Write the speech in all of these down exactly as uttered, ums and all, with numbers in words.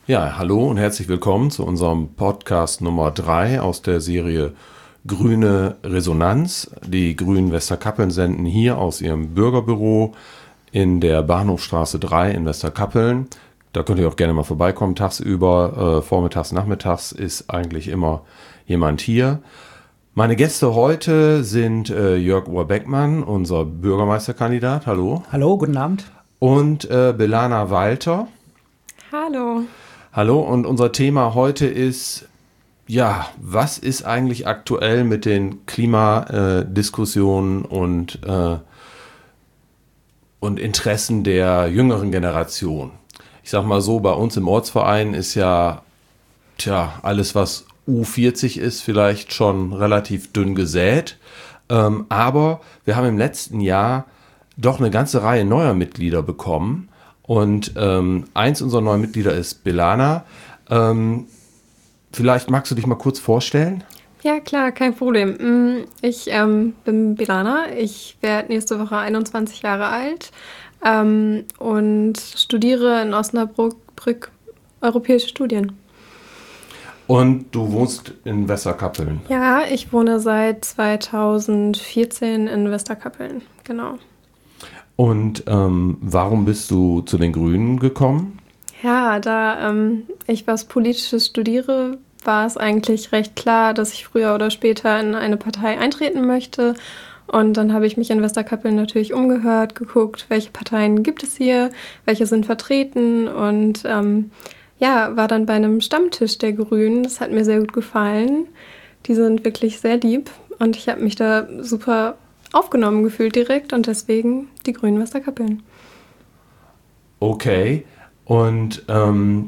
Ja, hallo und herzlich willkommen zu unserem Podcast Nummer drei aus der Serie Grüne Resonanz. Die Grünen Westerkappeln senden hier aus ihrem Bürgerbüro in der Bahnhofstraße drei in Westerkappeln. Da könnt ihr auch gerne mal vorbeikommen, tagsüber, äh, vormittags, nachmittags ist eigentlich immer jemand hier. Meine Gäste heute sind äh, Jörg Ohr-Beckmann, unser Bürgermeisterkandidat, hallo. Hallo, guten Abend. Und äh, Belana Walter. Hallo. Hallo, und unser Thema heute ist, ja, was ist eigentlich aktuell mit den Klimadiskussionen und, äh, und Interessen der jüngeren Generation? Ich sag mal so, bei uns im Ortsverein ist ja, tja, alles was U vierzig ist, vielleicht schon relativ dünn gesät. Ähm, aber wir haben im letzten Jahr doch eine ganze Reihe neuer Mitglieder bekommen. Und ähm, eins unserer neuen Mitglieder ist Belana. Ähm, vielleicht magst du dich mal kurz vorstellen? Ja, klar, kein Problem. Ich ähm, bin Belana. Ich werde nächste Woche einundzwanzig Jahre alt ähm, und studiere in Osnabrück europäische Studien. Und du wohnst in Westerkappeln? Ja, ich wohne seit zweitausendvierzehn in Westerkappeln, genau. Und ähm, warum bist du zu den Grünen gekommen? Ja, da ähm, ich was Politisches studiere, war es eigentlich recht klar, dass ich früher oder später in eine Partei eintreten möchte. Und dann habe ich mich in Westerkappeln natürlich umgehört, geguckt, welche Parteien gibt es hier, welche sind vertreten und ähm, ja, war dann bei einem Stammtisch der Grünen. Das hat mir sehr gut gefallen. Die sind wirklich sehr lieb und ich habe mich da super aufgenommen gefühlt direkt und deswegen die Grünen Westerkappeln. Okay, und ähm,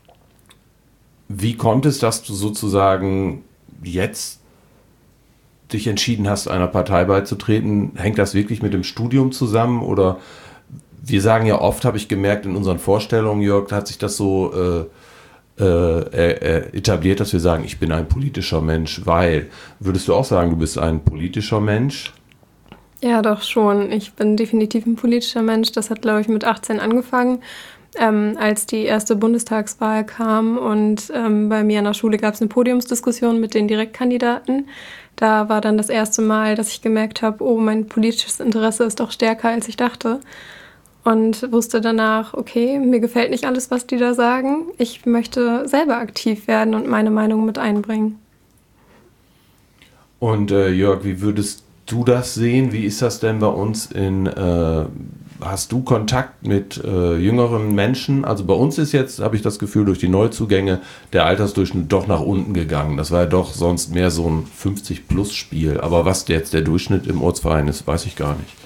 wie kommt es, dass du sozusagen jetzt dich entschieden hast, einer Partei beizutreten? Hängt das wirklich mit dem Studium zusammen? Oder wir sagen ja oft, habe ich gemerkt, in unseren Vorstellungen, Jörg, hat sich das so äh, äh, etabliert, dass wir sagen, ich bin ein politischer Mensch, weil, würdest du auch sagen, du bist ein politischer Mensch? Ja, doch schon. Ich bin definitiv ein politischer Mensch. Das hat, glaube ich, mit achtzehn angefangen, ähm, als die erste Bundestagswahl kam. Und ähm, bei mir an der Schule gab es eine Podiumsdiskussion mit den Direktkandidaten. Da war dann das erste Mal, dass ich gemerkt habe, oh, mein politisches Interesse ist doch stärker, als ich dachte. Und wusste danach, okay, mir gefällt nicht alles, was die da sagen. Ich möchte selber aktiv werden und meine Meinung mit einbringen. Und äh, Jörg, wie würdest du das sehen? Wie ist das denn bei uns in, äh, hast du Kontakt mit äh, jüngeren Menschen? Also bei uns ist jetzt, habe ich das Gefühl, durch die Neuzugänge der Altersdurchschnitt doch nach unten gegangen. Das war ja doch sonst mehr so ein fünfzig-Plus-Spiel. Aber was jetzt der Durchschnitt im Ortsverein ist, weiß ich gar nicht.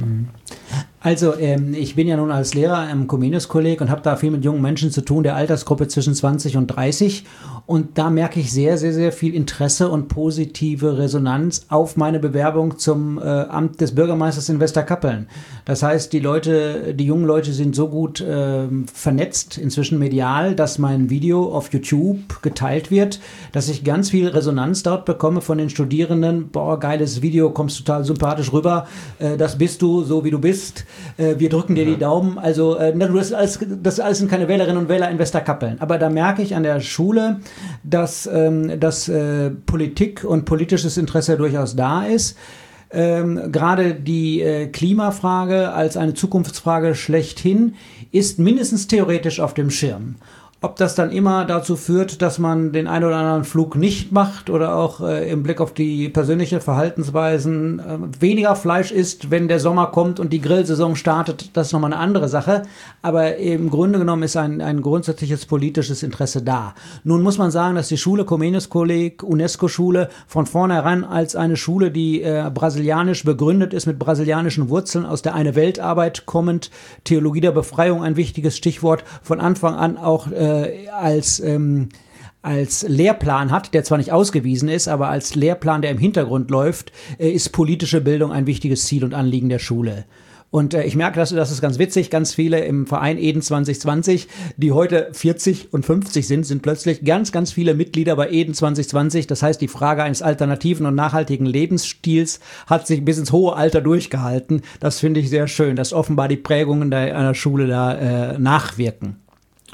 Also ähm, ich bin ja nun als Lehrer im Comenius-Kolleg und habe da viel mit jungen Menschen zu tun, der Altersgruppe zwischen zwanzig und dreißig. Und da merke ich sehr, sehr, sehr viel Interesse und positive Resonanz auf meine Bewerbung zum äh, Amt des Bürgermeisters in Westerkappeln. Das heißt, die Leute, die jungen Leute sind so gut äh, vernetzt, inzwischen medial, dass mein Video auf YouTube geteilt wird, dass ich ganz viel Resonanz dort bekomme von den Studierenden. Boah, geiles Video, kommst total sympathisch rüber, äh, das bist du, so wie du bist. Äh, wir drücken dir die Daumen. Also äh, das, alles, das alles sind keine Wählerinnen und Wähler in Westerkappeln. Aber da merke ich an der Schule, dass, ähm, dass äh, Politik und politisches Interesse durchaus da ist. Ähm, gerade die äh, Klimafrage als eine Zukunftsfrage schlechthin ist mindestens theoretisch auf dem Schirm. Ob das dann immer dazu führt, dass man den einen oder anderen Flug nicht macht oder auch äh, im Blick auf die persönliche Verhaltensweisen äh, weniger Fleisch isst, wenn der Sommer kommt und die Grillsaison startet, das ist nochmal eine andere Sache. Aber im Grunde genommen ist ein, ein grundsätzliches politisches Interesse da. Nun muss man sagen, dass die Schule Comenius-Kolleg, UNESCO-Schule, von vornherein als eine Schule, die äh, brasilianisch begründet ist, mit brasilianischen Wurzeln, aus der Eine-Welt-Arbeit kommend, Theologie der Befreiung, ein wichtiges Stichwort, von Anfang an auch äh, als, ähm, als Lehrplan hat, der zwar nicht ausgewiesen ist, aber als Lehrplan, der im Hintergrund läuft, äh, ist politische Bildung ein wichtiges Ziel und Anliegen der Schule. Und äh, ich merke, dass das ist ganz witzig, ganz viele im Verein Eden zwanzig zwanzig, die heute vierzig und fünfzig sind, sind plötzlich ganz, ganz viele Mitglieder bei Eden zwanzig zwanzig. Das heißt, die Frage eines alternativen und nachhaltigen Lebensstils hat sich bis ins hohe Alter durchgehalten. Das finde ich sehr schön, dass offenbar die Prägungen der, einer Schule da äh, nachwirken.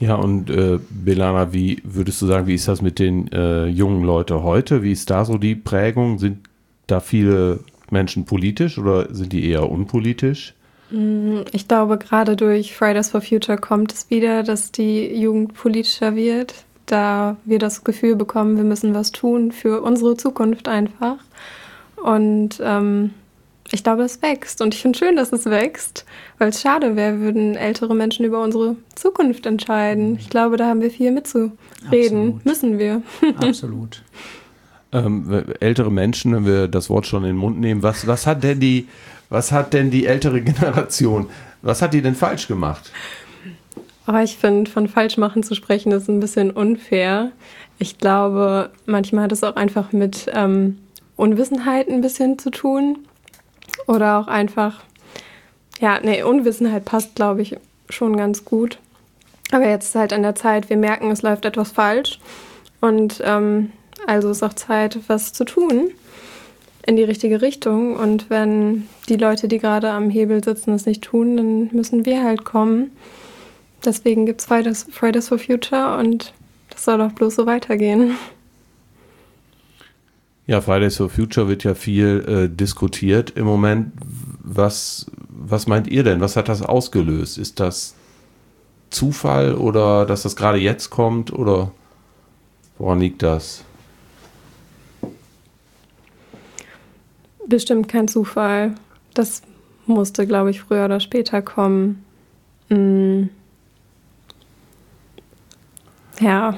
Ja, und äh, Belana, wie würdest du sagen, wie ist das mit den äh, jungen Leuten heute? Wie ist da so die Prägung? Sind da viele Menschen politisch oder sind die eher unpolitisch? Ich glaube, gerade durch Fridays for Future kommt es wieder, dass die Jugend politischer wird, da wir das Gefühl bekommen, wir müssen was tun für unsere Zukunft einfach. Und ähm, ich glaube, es wächst. Und ich finde schön, dass es wächst, weil es schade wäre, würden ältere Menschen über unsere Zukunft entscheiden. Ich glaube, da haben wir viel mitzureden. Absolut. Müssen wir. Absolut. Ähm, ältere Menschen, wenn wir das Wort schon in den Mund nehmen, was, was hat denn die, was hat denn die ältere Generation, was hat die denn falsch gemacht? Oh, ich finde, von Falschmachen zu sprechen, ist ein bisschen unfair. Ich glaube, manchmal hat es auch einfach mit ähm, Unwissenheit ein bisschen zu tun. Oder auch einfach, ja, nee, Unwissenheit passt, glaube ich, schon ganz gut. Aber jetzt ist halt an der Zeit, wir merken, es läuft etwas falsch. Und ähm, also ist auch Zeit, was zu tun in die richtige Richtung. Und wenn die Leute, die gerade am Hebel sitzen, es nicht tun, dann müssen wir halt kommen. Deswegen gibt es Fridays, Fridays for Future und das soll doch bloß so weitergehen. Ja, Fridays for Future wird ja viel äh, diskutiert im Moment. Was, was meint ihr denn? Was hat das ausgelöst? Ist das Zufall oder dass das gerade jetzt kommt oder woran liegt das? Bestimmt kein Zufall. Das musste, glaube ich, früher oder später kommen. Hm. Ja.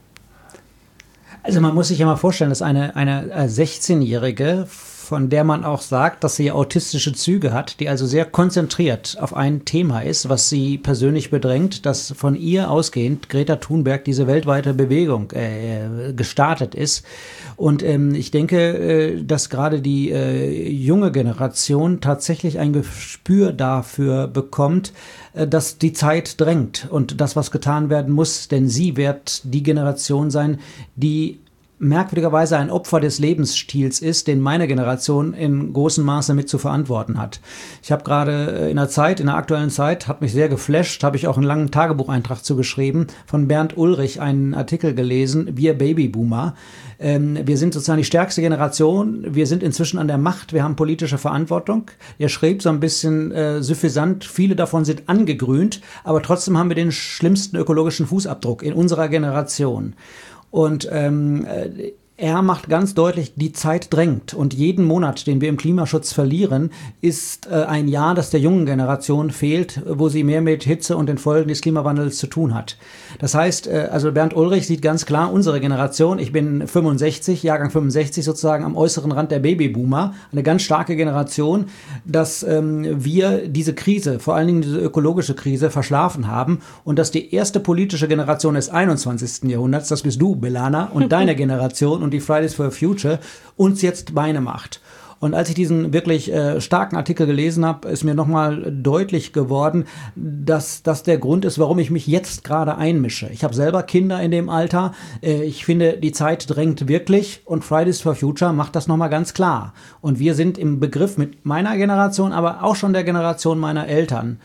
Also man muss sich ja mal vorstellen, dass eine, eine sechzehnjährige, von der man auch sagt, dass sie autistische Züge hat, die also sehr konzentriert auf ein Thema ist, was sie persönlich bedrängt, dass von ihr ausgehend Greta Thunberg diese weltweite Bewegung äh, gestartet ist. Und ähm, ich denke, äh, dass gerade die äh, junge Generation tatsächlich ein Gespür dafür bekommt, äh, dass die Zeit drängt und das, was getan werden muss, denn sie wird die Generation sein, die merkwürdigerweise ein Opfer des Lebensstils ist, den meine Generation in großem Maße mit zu verantworten hat. Ich habe gerade in der Zeit, in der aktuellen Zeit, hat mich sehr geflasht, habe ich auch einen langen Tagebucheintrag zugeschrieben, von Bernd Ulrich einen Artikel gelesen, wir Babyboomer. Ähm, wir sind sozusagen die stärkste Generation, wir sind inzwischen an der Macht, wir haben politische Verantwortung. Er schrieb so ein bisschen äh, suffisant, viele davon sind angegrünt, aber trotzdem haben wir den schlimmsten ökologischen Fußabdruck in unserer Generation. Und ähm, er macht ganz deutlich, die Zeit drängt. Und jeden Monat, den wir im Klimaschutz verlieren, ist äh, ein Jahr, das der jungen Generation fehlt, wo sie mehr mit Hitze und den Folgen des Klimawandels zu tun hat. Das heißt, äh, also Bernd Ulrich sieht ganz klar, unsere Generation, ich bin fünfundsechzig, Jahrgang fünfundsechzig sozusagen am äußeren Rand der Babyboomer, eine ganz starke Generation, dass ähm, wir diese Krise, vor allen Dingen diese ökologische Krise, verschlafen haben und dass die erste politische Generation des einundzwanzigsten Jahrhunderts, das bist du, Belana, und deine Generation und die Fridays for Future uns jetzt Beine macht. Und als ich diesen wirklich äh, starken Artikel gelesen habe, ist mir nochmal deutlich geworden, dass das der Grund ist, warum ich mich jetzt gerade einmische. Ich habe selber Kinder in dem Alter. Äh, ich finde, die Zeit drängt wirklich und Fridays for Future macht das nochmal ganz klar. Und wir sind im Begriff mit meiner Generation, aber auch schon der Generation meiner Eltern,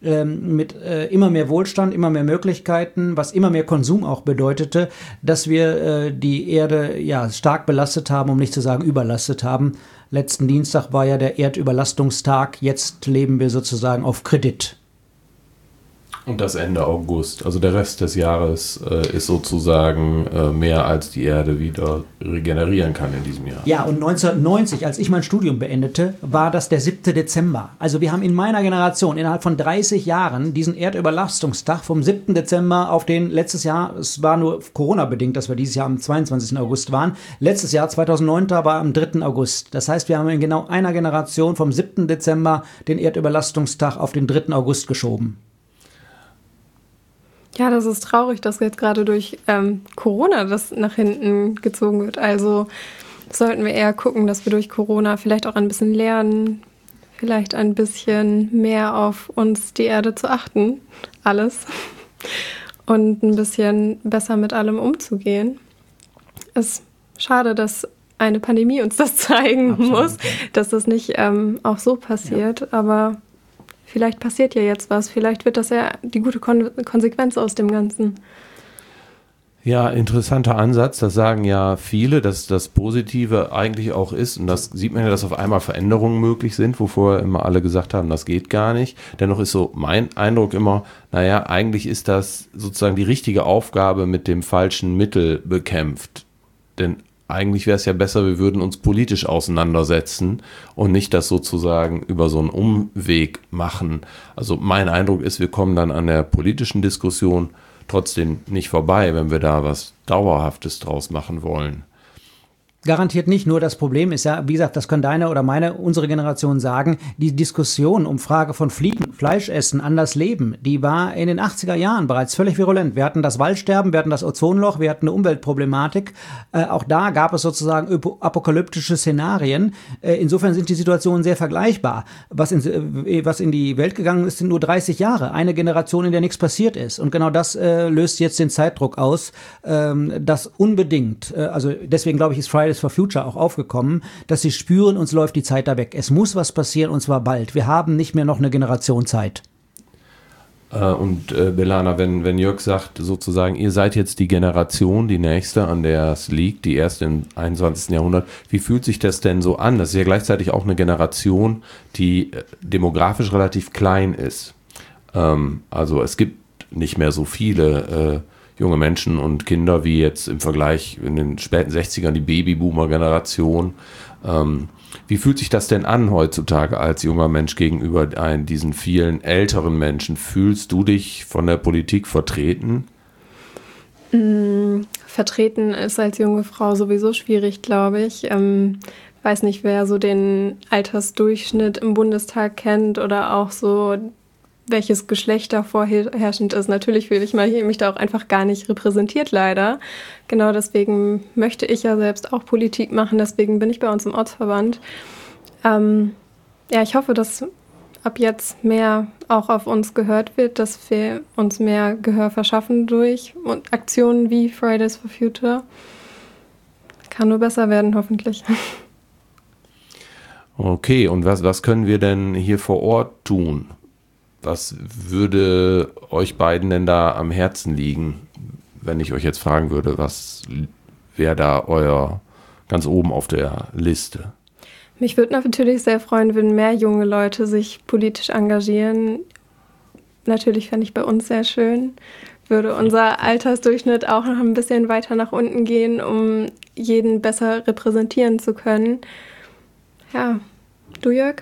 mit äh, immer mehr Wohlstand, immer mehr Möglichkeiten, was immer mehr Konsum auch bedeutete, dass wir äh, die Erde ja stark belastet haben, um nicht zu sagen überlastet haben. Letzten Dienstag war ja der Erdüberlastungstag, jetzt leben wir sozusagen auf Kredit. Und das Ende August, also der Rest des Jahres äh, ist sozusagen äh, mehr als die Erde wieder regenerieren kann in diesem Jahr. Ja, und neunzehnhundertneunzig, als ich mein Studium beendete, war das der siebte Dezember. Also wir haben in meiner Generation innerhalb von dreißig Jahren diesen Erdüberlastungstag vom siebten Dezember auf den letztes Jahr, es war nur Corona-bedingt, dass wir dieses Jahr am zweiundzwanzigsten August waren, letztes Jahr zweitausendneun war am dritten August. Das heißt, wir haben in genau einer Generation vom siebten Dezember den Erdüberlastungstag auf den dritten August geschoben. Ja, das ist traurig, dass jetzt gerade durch ähm, Corona das nach hinten gezogen wird. Also sollten wir eher gucken, dass wir durch Corona vielleicht auch ein bisschen lernen, vielleicht ein bisschen mehr auf uns, die Erde zu achten, alles, und ein bisschen besser mit allem umzugehen. Es ist schade, dass eine Pandemie uns das zeigen Absolut, muss, ja. dass das nicht ähm, auch so passiert, ja. Aber vielleicht passiert ja jetzt was, vielleicht wird das ja die gute Kon- Konsequenz aus dem Ganzen. Ja, interessanter Ansatz. Das sagen ja viele, dass das Positive eigentlich auch ist. Und das sieht man ja, dass auf einmal Veränderungen möglich sind, wo vorher immer alle gesagt haben, das geht gar nicht. Dennoch ist so mein Eindruck immer, naja, eigentlich ist das sozusagen die richtige Aufgabe mit dem falschen Mittel bekämpft. Denn eigentlich wäre es ja besser, wir würden uns politisch auseinandersetzen und nicht das sozusagen über so einen Umweg machen. Also mein Eindruck ist, wir kommen dann an der politischen Diskussion trotzdem nicht vorbei, wenn wir da was Dauerhaftes draus machen wollen. Garantiert nicht, nur das Problem ist ja, wie gesagt, das können deine oder meine, unsere Generation sagen, die Diskussion um Frage von Fliegen, Fleischessen, anders leben, die war in den achtziger Jahren bereits völlig virulent. Wir hatten das Waldsterben, wir hatten das Ozonloch, wir hatten eine Umweltproblematik. Äh, auch da gab es sozusagen apokalyptische Szenarien. Äh, insofern sind die Situationen sehr vergleichbar. Was in, äh, was in die Welt gegangen ist, sind nur dreißig Jahre. Eine Generation, in der nichts passiert ist. Und genau das äh, löst jetzt den Zeitdruck aus, ähm, das unbedingt, äh, also deswegen glaube ich, ist Fridays for Future auch aufgekommen, dass sie spüren, uns läuft die Zeit da weg. Es muss was passieren und zwar bald. Wir haben nicht mehr noch eine Generation Zeit. Äh, und äh, Belana, wenn, wenn Jörg sagt, sozusagen, ihr seid jetzt die Generation, die nächste, an der es liegt, die erste im einundzwanzigsten Jahrhundert, wie fühlt sich das denn so an? Das ist ja gleichzeitig auch eine Generation, die äh, demografisch relativ klein ist. Ähm, also es gibt nicht mehr so viele äh, junge Menschen und Kinder wie jetzt im Vergleich in den späten sechzigern die Babyboomer-Generation. Ähm, wie fühlt sich das denn an heutzutage als junger Mensch gegenüber ein, diesen vielen älteren Menschen? Fühlst du dich von der Politik vertreten? Mm, vertreten ist als junge Frau sowieso schwierig, glaube ich. Ähm, weiß nicht, wer so den Altersdurchschnitt im Bundestag kennt oder auch so welches Geschlecht da vorherrschend ist. Natürlich fühle ich mich da auch einfach gar nicht repräsentiert, leider. Genau deswegen möchte ich ja selbst auch Politik machen, deswegen bin ich bei uns im Ortsverband. Ähm, ja, ich hoffe, dass ab jetzt mehr auch auf uns gehört wird, dass wir uns mehr Gehör verschaffen durch Aktionen wie Fridays for Future. Kann nur besser werden, hoffentlich. Okay, und was, was können wir denn hier vor Ort tun? Was würde euch beiden denn da am Herzen liegen, wenn ich euch jetzt fragen würde, was wäre da euer ganz oben auf der Liste? Mich würde natürlich sehr freuen, wenn mehr junge Leute sich politisch engagieren. Natürlich fände ich bei uns sehr schön. Würde unser Altersdurchschnitt auch noch ein bisschen weiter nach unten gehen, um jeden besser repräsentieren zu können. Ja, du Jörg?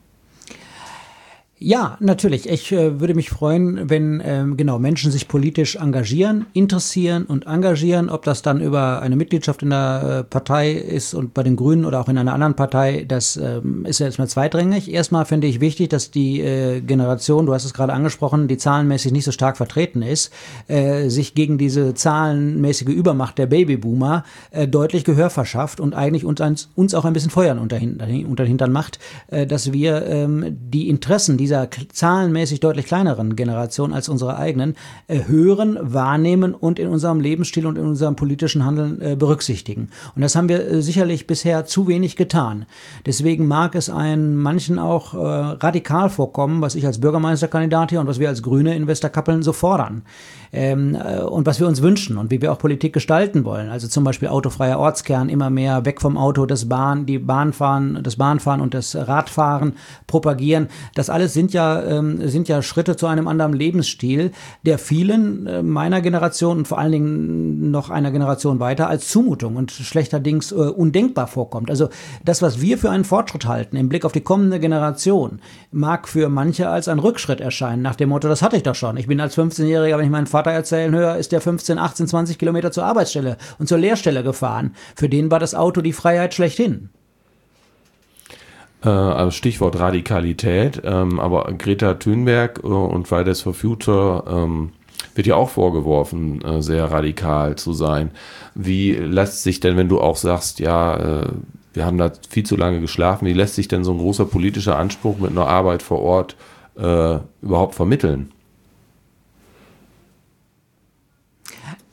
Ja, natürlich. Ich äh, würde mich freuen, wenn ähm, genau Menschen sich politisch engagieren, interessieren und engagieren, ob das dann über eine Mitgliedschaft in der äh, Partei ist und bei den Grünen oder auch in einer anderen Partei, das ähm, ist ja erstmal zweitrangig. Erstmal finde ich wichtig, dass die äh, Generation, du hast es gerade angesprochen, die zahlenmäßig nicht so stark vertreten ist, äh, sich gegen diese zahlenmäßige Übermacht der Babyboomer äh, deutlich Gehör verschafft und eigentlich uns, uns auch ein bisschen Feuer unter, unter den Hintern macht, äh, dass wir ähm, die Interessen dieser zahlenmäßig deutlich kleineren Generation als unsere eigenen äh, hören, wahrnehmen und in unserem Lebensstil und in unserem politischen Handeln äh, berücksichtigen. Und das haben wir äh, sicherlich bisher zu wenig getan. Deswegen mag es einen manchen auch äh, radikal vorkommen, was ich als Bürgermeisterkandidat hier und was wir als Grüne in Westerkappeln so fordern. Ähm, äh, und was wir uns wünschen und wie wir auch Politik gestalten wollen. Also zum Beispiel autofreier Ortskern, immer mehr weg vom Auto, das Bahn, die Bahnfahren, das Bahnfahren und das Radfahren propagieren. Das alles sind ja, ähm, sind ja Schritte zu einem anderen Lebensstil, der vielen äh, meiner Generation und vor allen Dingen noch einer Generation weiter als Zumutung und schlechterdings äh, undenkbar vorkommt. Also das, was wir für einen Fortschritt halten im Blick auf die kommende Generation, mag für manche als ein Rückschritt erscheinen, nach dem Motto, das hatte ich doch schon. Ich bin als fünfzehnjähriger, wenn ich meinen Vater erzählen höre, ist der fünfzehn, achtzehn, zwanzig Kilometer zur Arbeitsstelle und zur Lehrstelle gefahren. Für den war das Auto die Freiheit schlechthin. Äh, also Stichwort Radikalität, ähm, aber Greta Thunberg äh, und Fridays for Future ähm, wird ja auch vorgeworfen, äh, sehr radikal zu sein. Wie lässt sich denn, wenn du auch sagst, ja, äh, wir haben da viel zu lange geschlafen, wie lässt sich denn so ein großer politischer Anspruch mit einer Arbeit vor Ort äh, überhaupt vermitteln?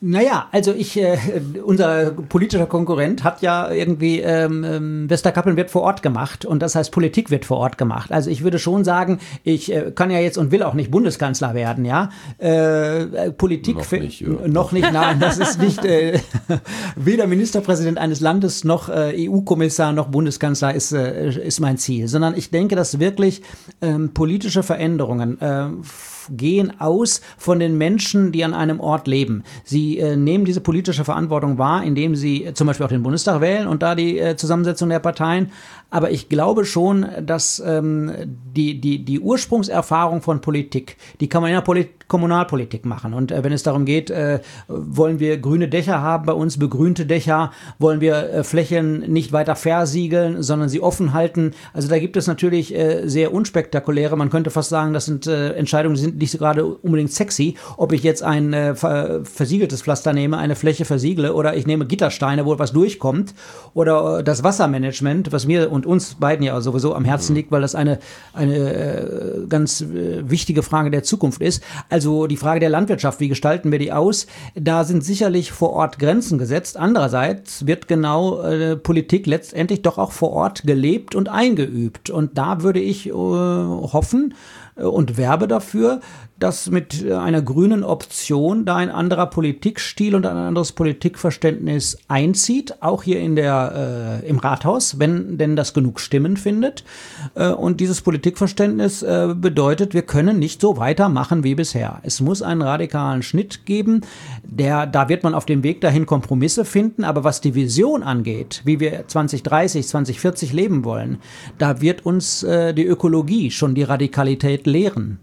Naja, also ich, äh, unser politischer Konkurrent hat ja irgendwie, ähm, Westerkappeln wird vor Ort gemacht und das heißt, Politik wird vor Ort gemacht. Also ich würde schon sagen, ich äh, kann ja jetzt und will auch nicht Bundeskanzler werden, ja. Äh, Politik noch nicht, ja. noch nicht, nein, das ist nicht äh, weder Ministerpräsident eines Landes noch äh, E U-Kommissar noch Bundeskanzler ist, äh, ist mein Ziel, sondern ich denke, dass wirklich ähm, politische Veränderungen äh, gehen aus von den Menschen, die an einem Ort leben. Sie äh, nehmen diese politische Verantwortung wahr, indem sie äh, zum Beispiel auch den Bundestag wählen und da die äh, Zusammensetzung der Parteien. Aber ich glaube schon, dass ähm, die, die, die Ursprungserfahrung von Politik, die kann man in der Polit- Kommunalpolitik machen. Und äh, wenn es darum geht, äh, wollen wir grüne Dächer haben bei uns, begrünte Dächer, wollen wir äh, Flächen nicht weiter versiegeln, sondern sie offen halten. Also da gibt es natürlich äh, sehr unspektakuläre, man könnte fast sagen, das sind äh, Entscheidungen, die sind nicht so gerade unbedingt sexy, ob ich jetzt ein äh, versiegeltes Pflaster nehme, eine Fläche versiegle oder ich nehme Gittersteine, wo was durchkommt oder äh, das Wassermanagement, was mir und uns beiden ja sowieso am Herzen liegt, weil das eine, eine äh, ganz äh, wichtige Frage der Zukunft ist. Also die Frage der Landwirtschaft, wie gestalten wir die aus? Da sind sicherlich vor Ort Grenzen gesetzt. Andererseits wird genau äh, Politik letztendlich doch auch vor Ort gelebt und eingeübt. Und da würde ich äh, hoffen, und werbe dafür, dass mit einer grünen Option da ein anderer Politikstil und ein anderes Politikverständnis einzieht, auch hier in der, äh, im Rathaus, wenn denn das genug Stimmen findet. Äh, und dieses Politikverständnis äh, bedeutet, wir können nicht so weitermachen wie bisher. Es muss einen radikalen Schnitt geben, der, da wird man auf dem Weg dahin Kompromisse finden, aber was die Vision angeht, wie wir zwanzig dreißig, zwanzig vierzig leben wollen, da wird uns äh, die Ökologie schon die Radikalität lehren.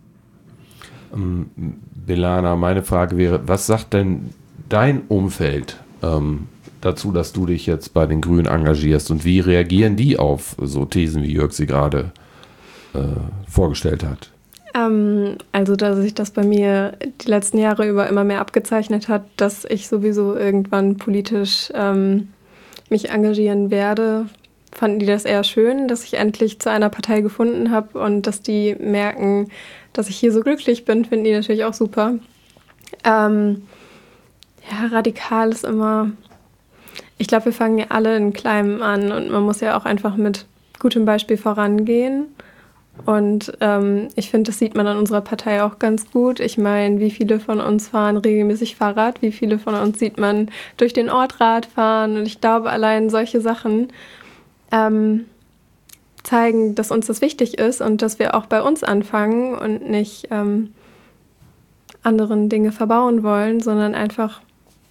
Ähm, Belana, meine Frage wäre, was sagt denn dein Umfeld ähm, dazu, dass du dich jetzt bei den Grünen engagierst und wie reagieren die auf so Thesen, wie Jörg sie gerade äh, vorgestellt hat? Ähm, also, dass sich das bei mir die letzten Jahre über immer mehr abgezeichnet hat, dass ich sowieso irgendwann politisch ähm, mich engagieren werde, fanden die das eher schön, dass ich endlich zu einer Partei gefunden habe und dass die merken, dass ich hier so glücklich bin, finden die natürlich auch super. Ähm, ja, radikal ist immer, ich glaube, wir fangen ja alle in Kleinem an und man muss ja auch einfach mit gutem Beispiel vorangehen. Und ähm, ich finde, das sieht man an unserer Partei auch ganz gut. Ich meine, wie viele von uns fahren regelmäßig Fahrrad, wie viele von uns sieht man durch den Ort Rad fahren. Und ich glaube, allein solche Sachen ähm, zeigen, dass uns das wichtig ist und dass wir auch bei uns anfangen und nicht ähm, anderen Dinge verbauen wollen, sondern einfach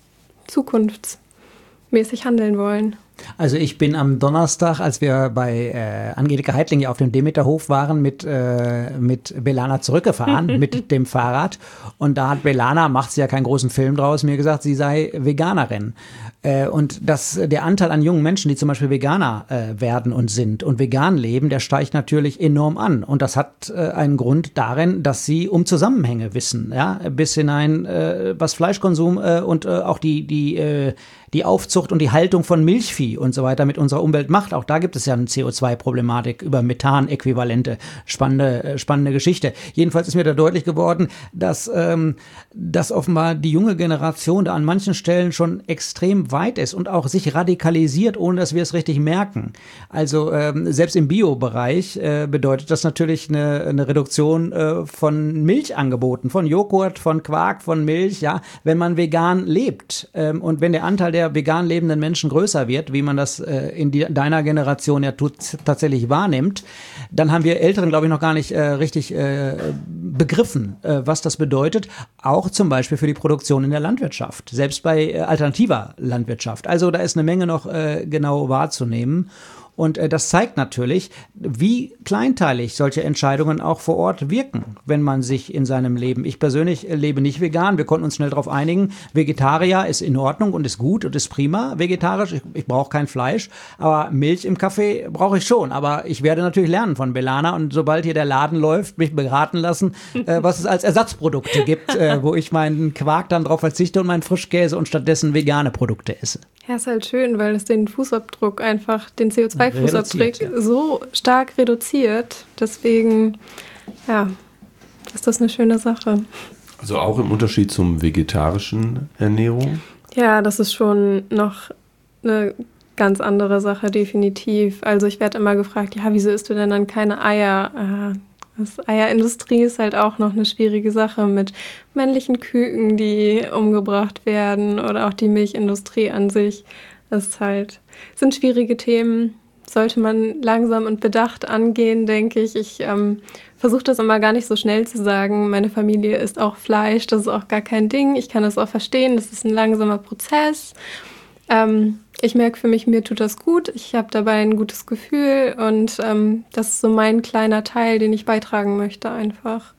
zukunftsmäßig handeln wollen. Also ich bin am Donnerstag, als wir bei äh, Angelika Heitling auf dem Demeterhof waren, mit, äh, mit Belana zurückgefahren, mit dem Fahrrad. Und da hat Belana, macht sie ja keinen großen Film draus, mir gesagt, sie sei Veganerin. Äh, und das, der Anteil an jungen Menschen, die zum Beispiel Veganer äh, werden und sind und vegan leben, der steigt natürlich enorm an. Und das hat äh, einen Grund darin, dass sie um Zusammenhänge wissen, ja, bis hinein, äh, was Fleischkonsum äh, und äh, auch die, die, äh, die Aufzucht und die Haltung von Milchvieh und so weiter mit unserer Umwelt macht. Auch da gibt es ja eine C O zwei Problematik über Methanäquivalente. Spannende, spannende Geschichte. Jedenfalls ist mir da deutlich geworden, dass, ähm, dass offenbar die junge Generation da an manchen Stellen schon extrem weit ist und auch sich radikalisiert, ohne dass wir es richtig merken. Also ähm, selbst im Bio-Bereich äh, bedeutet das natürlich eine, eine Reduktion äh, von Milchangeboten, von Joghurt, von Quark, von Milch, ja, wenn man vegan lebt. Ähm, und wenn der Anteil der vegan lebenden Menschen größer wird, wie man das äh, in die, deiner Generation ja tut, tatsächlich wahrnimmt, dann haben wir Älteren, glaube ich, noch gar nicht äh, richtig äh, begriffen, äh, was das bedeutet, auch zum Beispiel für die Produktion in der Landwirtschaft, selbst bei äh, alternativer Landwirtschaft. Also da ist eine Menge noch äh, genau wahrzunehmen. Und äh, das zeigt natürlich, wie kleinteilig solche Entscheidungen auch vor Ort wirken, wenn man sich in seinem Leben, ich persönlich äh, lebe nicht vegan, wir konnten uns schnell darauf einigen, Vegetarier ist in Ordnung und ist gut und ist prima, vegetarisch, ich, ich brauche kein Fleisch, aber Milch im Kaffee brauche ich schon, aber ich werde natürlich lernen von Belana und sobald hier der Laden läuft, mich beraten lassen, äh, was es als Ersatzprodukte gibt, äh, wo ich meinen Quark dann drauf verzichte und meinen Frischkäse und stattdessen vegane Produkte esse. Ja, ist halt schön, weil es den Fußabdruck einfach, den C O zwei Fußabdruck ja. so stark reduziert. Deswegen, ja, ist das eine schöne Sache. Also auch im Unterschied zum vegetarischen Ernährung? Ja, das ist schon noch eine ganz andere Sache, definitiv. Also ich werde immer gefragt, ja, wieso isst du denn dann keine Eier? Das Eierindustrie ist halt auch noch eine schwierige Sache mit männlichen Küken, die umgebracht werden, oder auch die Milchindustrie an sich. Das ist halt, sind schwierige Themen, sollte man langsam und bedacht angehen, denke ich. Ich ähm, versuche das immer gar nicht so schnell zu sagen. Meine Familie isst auch Fleisch, das ist auch gar kein Ding. Ich kann das auch verstehen, das ist ein langsamer Prozess. Ähm, ich merke für mich, mir tut das gut. Ich habe dabei ein gutes Gefühl und ähm, das ist so mein kleiner Teil, den ich beitragen möchte einfach.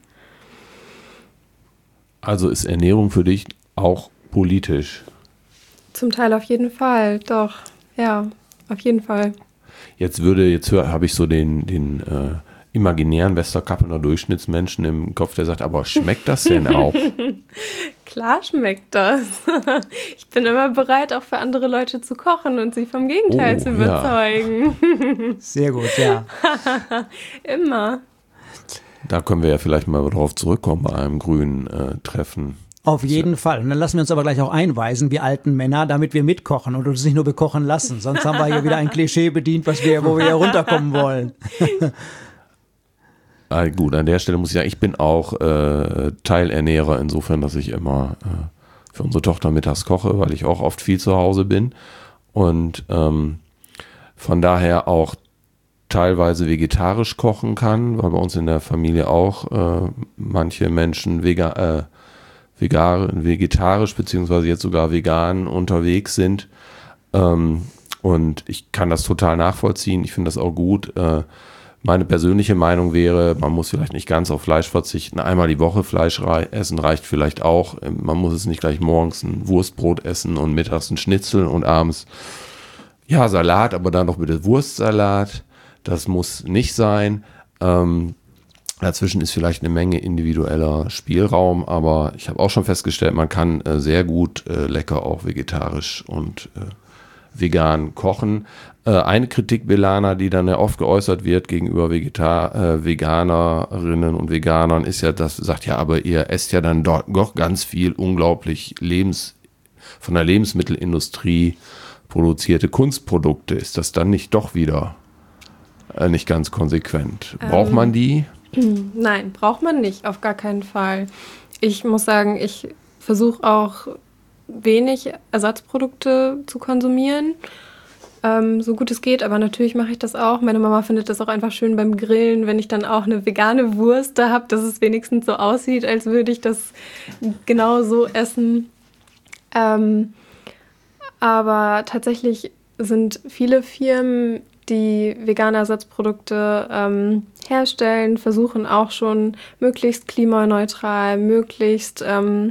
Also ist Ernährung für dich auch politisch? Zum Teil auf jeden Fall, doch. Ja, auf jeden Fall. Jetzt würde, jetzt habe ich so den, den äh, imaginären Westerkappeler Durchschnittsmenschen im Kopf, der sagt, aber schmeckt das denn auch? Klar schmeckt das. Ich bin immer bereit, auch für andere Leute zu kochen und sie vom Gegenteil oh, zu überzeugen. Ja. Sehr gut, ja. Immer. Da können wir ja vielleicht mal drauf zurückkommen bei einem grünen äh, Treffen. Auf jeden Fall. Und dann lassen wir uns aber gleich auch einweisen, wir alten Männer, damit wir mitkochen und uns nicht nur bekochen lassen. Sonst haben wir hier wieder ein Klischee bedient, was wir, wo wir hier runterkommen wollen. Ah, gut, an der Stelle muss ich sagen, ich bin auch äh, Teilernährer, insofern, dass ich immer äh, für unsere Tochter mittags koche, weil ich auch oft viel zu Hause bin und ähm, von daher auch teilweise vegetarisch kochen kann, weil bei uns in der Familie auch äh, manche Menschen vega, äh, vegan, vegetarisch beziehungsweise jetzt sogar vegan unterwegs sind. Ähm, und ich kann das total nachvollziehen. Ich finde das auch gut. Äh, meine persönliche Meinung wäre, man muss vielleicht nicht ganz auf Fleisch verzichten. Einmal die Woche Fleisch rei- essen reicht vielleicht auch. Man muss es nicht gleich morgens ein Wurstbrot essen und mittags ein Schnitzel und abends ja Salat, aber dann doch bitte Wurstsalat. Das muss nicht sein. Ähm, dazwischen ist vielleicht eine Menge individueller Spielraum, aber ich habe auch schon festgestellt, man kann äh, sehr gut äh, lecker auch vegetarisch und äh, vegan kochen. Äh, eine Kritik, Belana, die dann ja oft geäußert wird gegenüber Vegetar- äh, Veganerinnen und Veganern, ist ja, dass sagt, ja, aber ihr esst ja dann dort doch ganz viel unglaublich Lebens von der Lebensmittelindustrie produzierte Kunstprodukte. Ist das dann nicht doch wieder äh, nicht ganz konsequent? Braucht ähm, man die? Nein, braucht man nicht, auf gar keinen Fall. Ich muss sagen, ich versuche auch wenig Ersatzprodukte zu konsumieren, ähm, so gut es geht, aber natürlich mache ich das auch. Meine Mama findet das auch einfach schön beim Grillen, wenn ich dann auch eine vegane Wurst da habe, dass es wenigstens so aussieht, als würde ich das genau so essen. Ähm, aber tatsächlich sind viele Firmen, die vegane Ersatzprodukte ähm, herstellen, versuchen auch schon möglichst klimaneutral, möglichst ähm,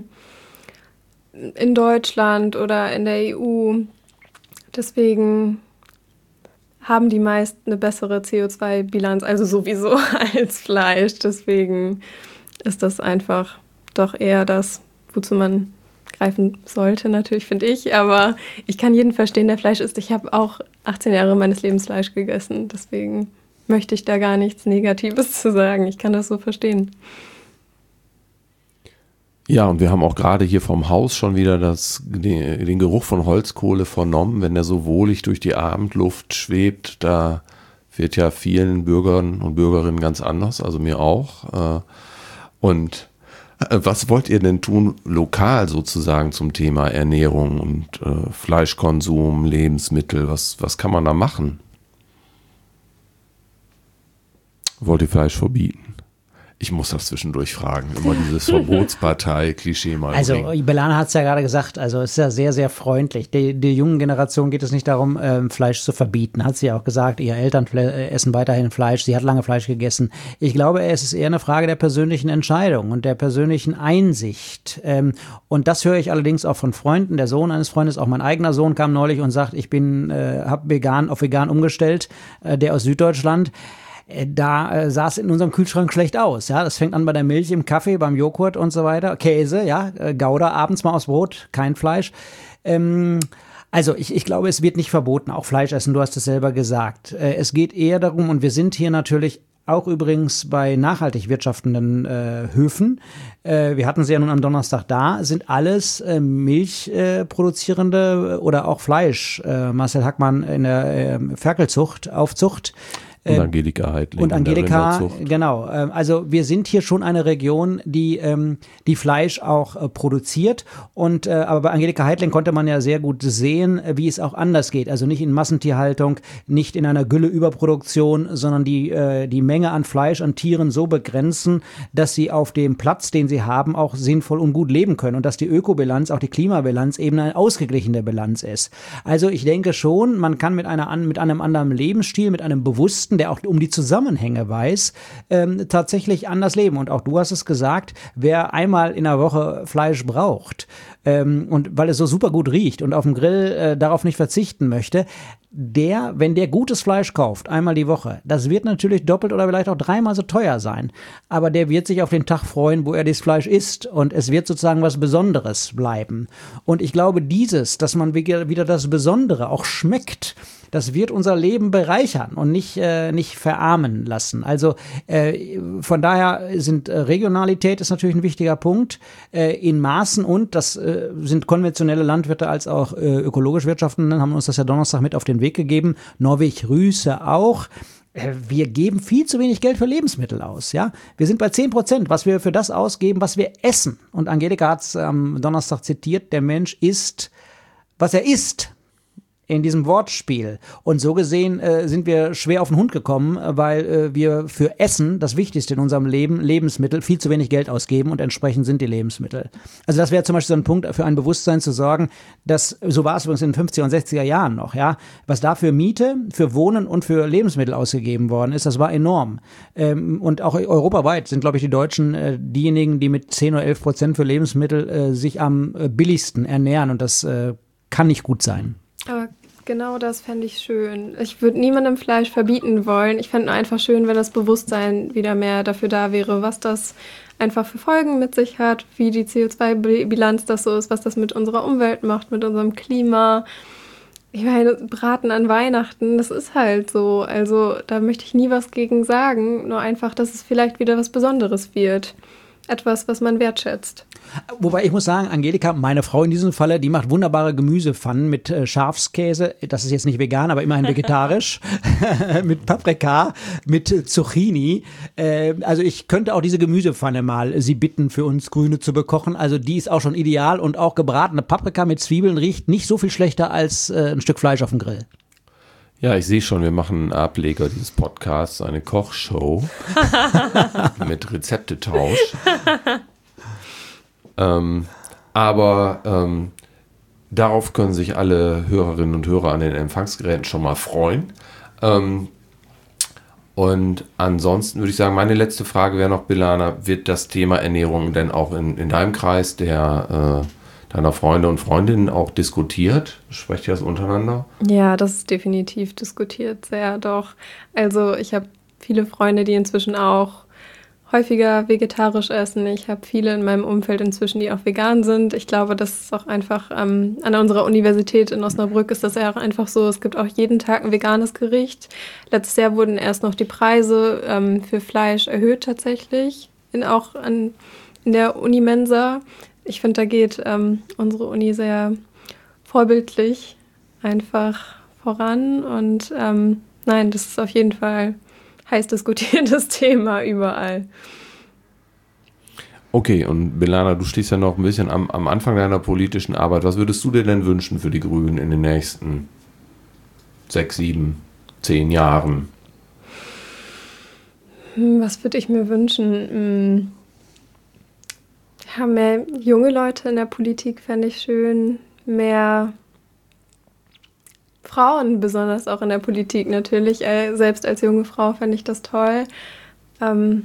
in Deutschland oder in der E U. Deswegen haben die meist eine bessere C O zwei Bilanz, also sowieso als Fleisch. Deswegen ist das einfach doch eher das, wozu man greifen sollte, natürlich, finde ich. Aber ich kann jeden verstehen, der Fleisch isst. Ich habe auch achtzehn Jahre meines Lebens Fleisch gegessen. Deswegen möchte ich da gar nichts Negatives zu sagen. Ich kann das so verstehen. Ja, und wir haben auch gerade hier vom Haus schon wieder das, den, den Geruch von Holzkohle vernommen, wenn der so wohlig durch die Abendluft schwebt. Da wird ja vielen Bürgern und Bürgerinnen ganz anders, also mir auch. Und was wollt ihr denn tun, lokal sozusagen zum Thema Ernährung und äh, Fleischkonsum, Lebensmittel? Was, was kann man da machen? Wollt ihr Fleisch verbieten? Ich muss das zwischendurch fragen. Immer dieses Verbotspartei-Klischee mal Also bringen. Belana hat es ja gerade gesagt, also es ist ja sehr, sehr freundlich. Der, der jungen Generation geht es nicht darum, ähm, Fleisch zu verbieten. Hat sie ja auch gesagt, ihre Eltern fle- essen weiterhin Fleisch. Sie hat lange Fleisch gegessen. Ich glaube, es ist eher eine Frage der persönlichen Entscheidung und der persönlichen Einsicht. Ähm, und das höre ich allerdings auch von Freunden. Der Sohn eines Freundes, auch mein eigener Sohn, kam neulich und sagt, ich bin, äh, habe vegan auf vegan umgestellt, äh, der aus Süddeutschland. Da äh, sah es in unserem Kühlschrank schlecht aus. Ja, das fängt an bei der Milch, im Kaffee, beim Joghurt und so weiter. Käse, ja, äh, Gouda, abends mal aufs Brot, kein Fleisch. Ähm, also ich, ich glaube, es wird nicht verboten, auch Fleisch essen, du hast es selber gesagt. Äh, es geht eher darum, und wir sind hier natürlich auch übrigens bei nachhaltig wirtschaftenden äh, Höfen. Äh, wir hatten sie ja nun am Donnerstag da, sind alles äh, Milchproduzierende äh, oder auch Fleisch. Äh, Marcel Hackmann in der äh, Ferkelzucht, Aufzucht. Und Angelika Heidling. Und Angelika, genau. Also wir sind hier schon eine Region, die, die Fleisch auch produziert. Und, aber bei Angelika Heidling konnte man ja sehr gut sehen, wie es auch anders geht. Also nicht in Massentierhaltung, nicht in einer Gülle-Überproduktion, sondern die, die Menge an Fleisch, an Tieren so begrenzen, dass sie auf dem Platz, den sie haben, auch sinnvoll und gut leben können. Und dass die Ökobilanz, auch die Klimabilanz eben eine ausgeglichene Bilanz ist. Also ich denke schon, man kann mit, einer, mit einem anderen Lebensstil, mit einem bewussten, der auch um die Zusammenhänge weiß, ähm, tatsächlich anders leben. Und auch du hast es gesagt, wer einmal in der Woche Fleisch braucht ähm, und weil es so super gut riecht und auf dem Grill äh, darauf nicht verzichten möchte, der, wenn der gutes Fleisch kauft, einmal die Woche, das wird natürlich doppelt oder vielleicht auch dreimal so teuer sein. Aber der wird sich auf den Tag freuen, wo er das Fleisch isst und es wird sozusagen was Besonderes bleiben. Und ich glaube, dieses, dass man wieder das Besondere auch schmeckt, das wird unser Leben bereichern und nicht, äh, nicht verarmen lassen. Also äh, von daher sind äh, Regionalität ist natürlich ein wichtiger Punkt äh, in Maßen und das äh, sind konventionelle Landwirte als auch äh, ökologisch Wirtschaftende, haben uns das ja Donnerstag mit auf den Weg gegeben. Norweg Rüse auch. Wir geben viel zu wenig Geld für Lebensmittel aus, ja. Wir sind bei zehn Prozent, was wir für das ausgeben, was wir essen. Und Angelika hat es am Donnerstag zitiert, der Mensch isst, was er isst. In diesem Wortspiel. Und so gesehen äh, sind wir schwer auf den Hund gekommen, weil äh, wir für Essen, das Wichtigste in unserem Leben, Lebensmittel, viel zu wenig Geld ausgeben und entsprechend sind die Lebensmittel. Also das wäre zum Beispiel so ein Punkt, für ein Bewusstsein zu sorgen, dass, so war es übrigens in den fünfziger und sechziger Jahren noch, ja, was da für Miete, für Wohnen und für Lebensmittel ausgegeben worden ist, das war enorm. Ähm, und auch europaweit sind, glaube ich, die Deutschen äh, diejenigen, die mit zehn oder elf Prozent für Lebensmittel äh, sich am äh, billigsten ernähren und das äh, kann nicht gut sein. Aber genau das fände ich schön. Ich würde niemandem Fleisch verbieten wollen. Ich fände nur einfach schön, wenn das Bewusstsein wieder mehr dafür da wäre, was das einfach für Folgen mit sich hat, wie die C O zwei Bilanz das so ist, was das mit unserer Umwelt macht, mit unserem Klima. Ich meine, Braten an Weihnachten, das ist halt so. Also da möchte ich nie was gegen sagen, nur einfach, dass es vielleicht wieder was Besonderes wird. Etwas, was man wertschätzt. Wobei ich muss sagen, Angelika, meine Frau in diesem Falle, die macht wunderbare Gemüsepfannen mit äh, Schafskäse. Das ist jetzt nicht vegan, aber immerhin vegetarisch. Mit Paprika, mit Zucchini. Äh, also ich könnte auch diese Gemüsepfanne mal sie bitten, für uns Grüne zu bekochen. Also die ist auch schon ideal und auch gebratene Paprika mit Zwiebeln riecht nicht so viel schlechter als äh, ein Stück Fleisch auf dem Grill. Ja, ich sehe schon, wir machen einen Ableger dieses Podcasts, eine Kochshow mit Rezeptetausch. ähm, aber ähm, darauf können sich alle Hörerinnen und Hörer an den Empfangsgeräten schon mal freuen. Ähm, und ansonsten würde ich sagen, meine letzte Frage wäre noch, Bilana, wird das Thema Ernährung denn auch in, in deinem Kreis der äh, deiner Freunde und Freundinnen auch diskutiert? Sprecht ihr das untereinander? Ja, das ist definitiv diskutiert, sehr doch. Also ich habe viele Freunde, die inzwischen auch häufiger vegetarisch essen. Ich habe viele in meinem Umfeld inzwischen, die auch vegan sind. Ich glaube, das ist auch einfach, ähm, an unserer Universität in Osnabrück ist das ja auch einfach so, es gibt auch jeden Tag ein veganes Gericht. Letztes Jahr wurden erst noch die Preise ähm, für Fleisch erhöht tatsächlich, in, auch an, in der Unimensa. Ich finde, da geht ähm, unsere Uni sehr vorbildlich einfach voran. Und ähm, nein, das ist auf jeden Fall heiß diskutiertes Thema überall. Okay, und Bilana, du stehst ja noch ein bisschen am, am Anfang deiner politischen Arbeit. Was würdest du dir denn wünschen für die Grünen in den nächsten sechs, sieben, zehn Jahren? Was würde ich mir wünschen? Hm. Ja, mehr junge Leute in der Politik fände ich schön, mehr Frauen besonders auch in der Politik natürlich, äh, selbst als junge Frau fände ich das toll. Ähm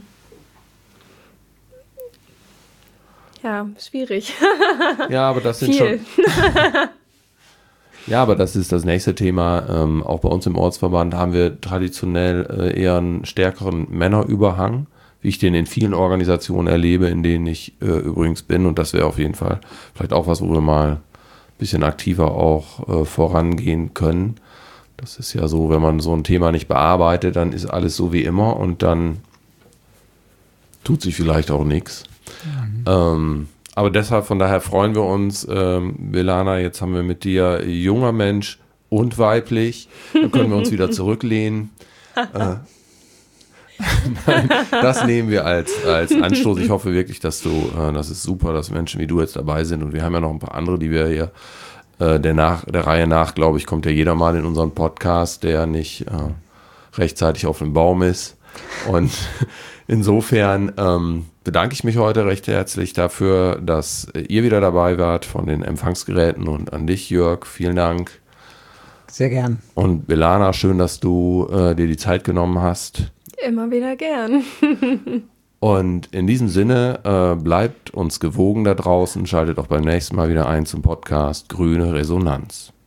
ja, schwierig. Ja, aber das sind Viel. schon... Ja, aber das ist das nächste Thema. Ähm, auch bei uns im Ortsverband haben wir traditionell äh, eher einen stärkeren Männerüberhang, wie ich den in vielen Organisationen erlebe, in denen ich äh, übrigens bin. Und das wäre auf jeden Fall vielleicht auch was, wo wir mal ein bisschen aktiver auch äh, vorangehen können. Das ist ja so, wenn man so ein Thema nicht bearbeitet, dann ist alles so wie immer und dann tut sich vielleicht auch nichts. Mhm. Ähm, aber deshalb, von daher freuen wir uns, ähm, Belana, jetzt haben wir mit dir junger Mensch und weiblich, dann können wir uns wieder zurücklehnen. äh, Nein, das nehmen wir als, als Anstoß. Ich hoffe wirklich, dass du, äh, das ist super, dass Menschen wie du jetzt dabei sind und wir haben ja noch ein paar andere, die wir hier äh, der, nach, der Reihe nach, glaube ich, kommt ja jeder mal in unseren Podcast, der nicht äh, rechtzeitig auf dem Baum ist und insofern ähm, bedanke ich mich heute recht herzlich dafür, dass ihr wieder dabei wart von den Empfangsgeräten und an dich, Jörg, vielen Dank. Sehr gern. Und Belana, schön, dass du äh, dir die Zeit genommen hast. Immer wieder gern. Und in diesem Sinne, äh, bleibt uns gewogen da draußen, schaltet auch beim nächsten Mal wieder ein zum Podcast Grüne Resonanz.